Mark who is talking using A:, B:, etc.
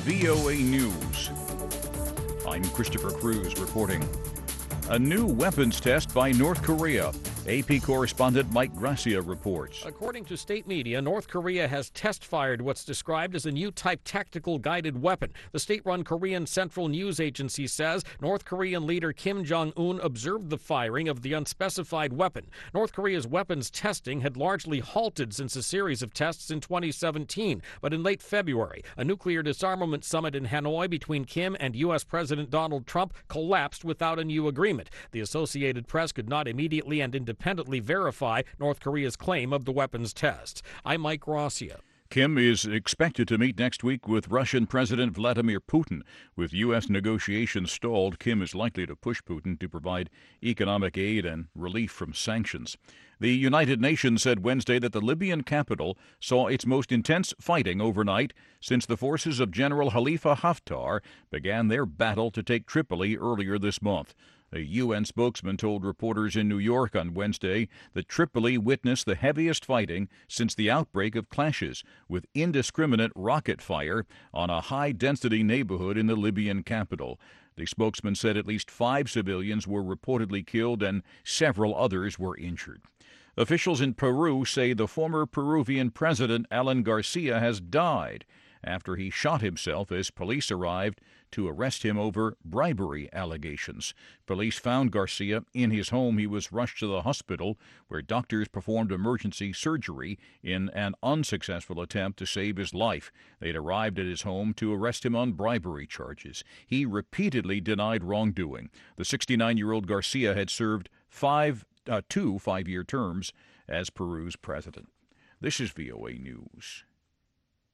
A: VOA News. I'm Christopher Cruz reporting. A new weapons test by North Korea. AP correspondent Mike Gracia reports.
B: According to state media, North Korea has test-fired what's described as a new type tactical guided weapon. The state-run Korean Central News Agency says North Korean leader Kim Jong-un observed the firing of the unspecified weapon. North Korea's weapons testing had largely halted since a series of tests in 2017. But in late February, a nuclear disarmament summit in Hanoi between Kim and U.S. President Donald Trump collapsed without a new agreement. The Associated Press could not immediately and independently verify North Korea's claim of the weapons tests. I'm Mike Gracia.
A: Kim is expected to meet next week with Russian President Vladimir Putin. With U.S. negotiations stalled, Kim is likely to push Putin to provide economic aid and relief from sanctions. The United Nations said Wednesday that the Libyan capital saw its most intense fighting overnight since the forces of General Khalifa Haftar began their battle to take Tripoli earlier this month. A UN spokesman told reporters in New York on Wednesday that Tripoli witnessed the heaviest fighting since the outbreak of clashes, with indiscriminate rocket fire on a high-density neighborhood in the Libyan capital. The spokesman said at least 5 civilians were reportedly killed and several others were injured. Officials in Peru say the former Peruvian president Alan Garcia has died after he shot himself as police arrived to arrest him over bribery allegations. Police found Garcia in his home. He was rushed to the hospital where doctors performed emergency surgery in an unsuccessful attempt to save his life. They'd arrived at his home to arrest him on bribery charges. He repeatedly denied wrongdoing. The 69-year-old Garcia had served two 5-year terms as Peru's president. This is VOA News.